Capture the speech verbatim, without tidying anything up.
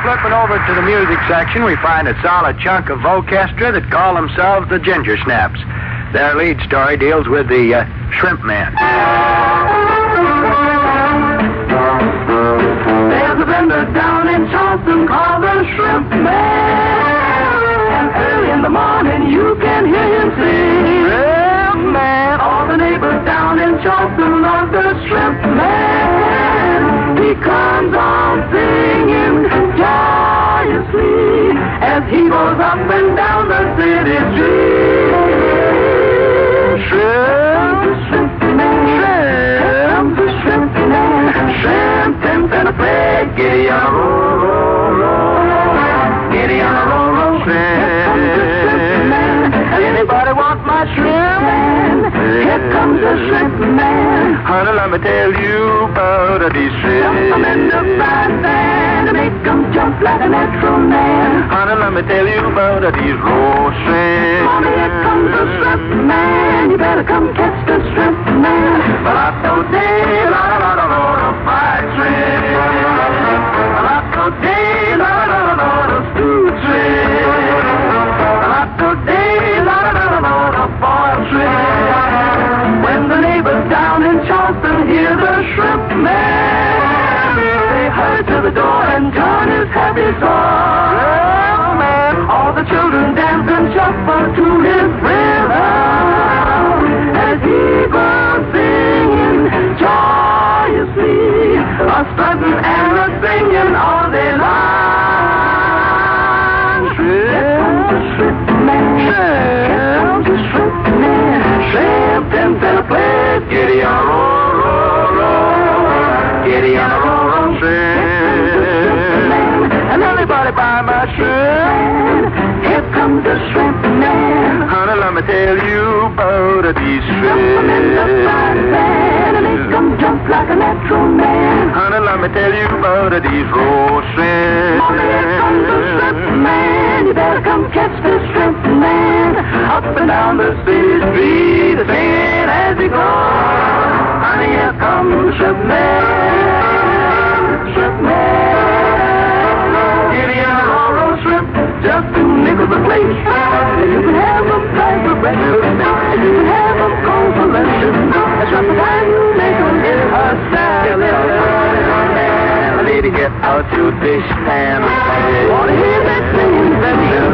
flipping over to the music section, we find a solid chunk of Vocestra that call themselves the Ginger Snaps. Their lead story deals with the uh, Shrimp Man. There's a vendor down in Charleston called the Shrimp Man. And early in the morning you can hear him sing. Shrimp Man. All the neighbors down in Charleston love the Shrimp Man. He comes on singing joyously as he goes up and down the city street. Shrimp, shrimp man, shrimp, shrimp man, shrimp, shrimp and a play, giddy on a roll, roll, roll, giddy on a roll, roll, shrimp, shrimp man. And anybody want my shrimp man? Here comes the shrimp man. Honey, let me tell you about these shrimp. Jump 'em in the frying pan to make 'em jump like a natural man. Honey, let me tell you about these raw shrimp. Mommy, here comes the shrimp man. You better come catch the shrimp man. But I don't day, la la la la la, the fried shrimp. But I don't day, la la la la la, the stewed shrimp. But I don't day, la la la la la, the boiled shrimp. When the neighbors down in Charleston hear the shrimp man, they hurry to the door and John is happy song. Shrimp man. All the children dance and shuffle to his rhythm as he goes singing joyously, a strutting and a singing all day long. Shrimp, shrimp man, shrimp, shrimp man, shrimp and a place, giddy on a roll, roll, roll, giddy on a roll, roll, shrimp man, and everybody buy my shrimp. Here comes the shrimp man. Honey, let me tell you about these Jump 'em in the frying pan and make 'em jump like a natural man. Honey, let me tell you about these raw shrimp. Mommy, here comes the shrimp man. You better come catch the shrimp man. Up and down the city street, singing as he goes. Honey, here comes the shrimp man. Shrimp man. Giddy on a roll, roll shrimp, just two nickels a plate. You can have them fried for breakfast. You can have them cold for lunch. That's just the time you make them in a salad. Lady, get out your dish pan. Wanna hear that singing?